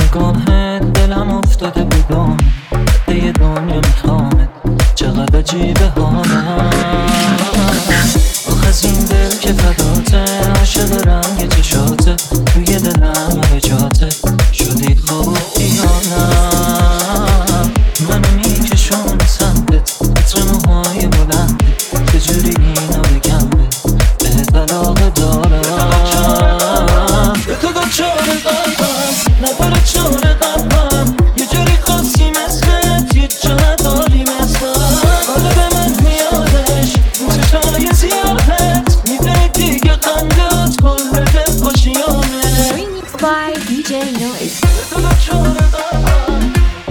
نگاهت دلم افتاده بگم یه دنیا میخوامت، چقدر عجیبه حالم. آخ از این دل که فداته، عاشق رنگ چشاته، توی دلم جاته شدی خوب دیانم. منو میکشون سمتت، عطر موهای بلندت، چجوری اینو بگم بهت علاقه دارم. به تو دچار قلبم نداره چاره قلبم، یه جوری خاصی مثلت یه جا نداری مثلم. حالا به من میادش اون چشای زیادت، میدونی دیگه قندت کل بده خوشیامه. Remix by DJ Noise. به تو دچار قلبم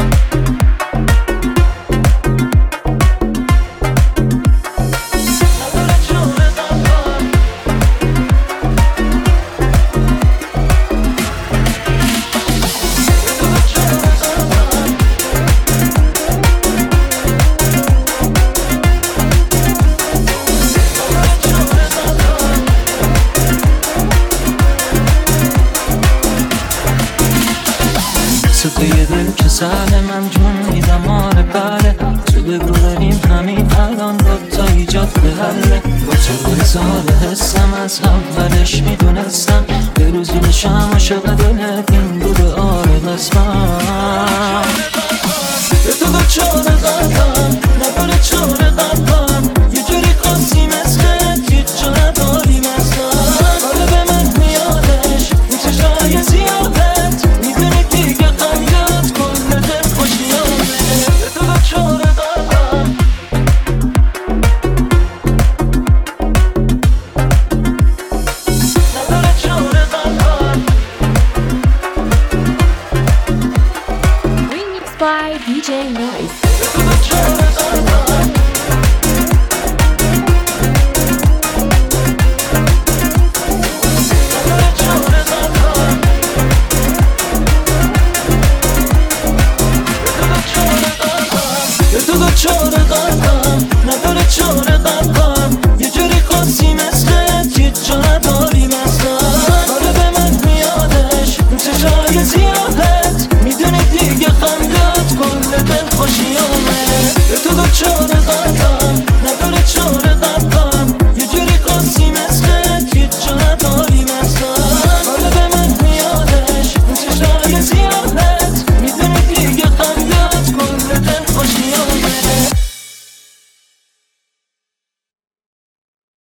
صدای دل که سهل من جون میدم آره بله، تو بگو بریم همین الان دوتا ایجاد به حله. با تو بزار حسم از اولش میدونستم، به روز بشم عاشق دلت این بوده آره قسمم. به تو دچار قلبم نداره چاره قلبم، یه جوری خاصی مثلت یه جا نداری مثلم. حالا به من میادش اون چشای زیادت، میدونی دیگه قندت کل دل خوشیامه. به تو دچار قلبم نداره چاره قلبم. Remix by DJ Noise. به تو دچار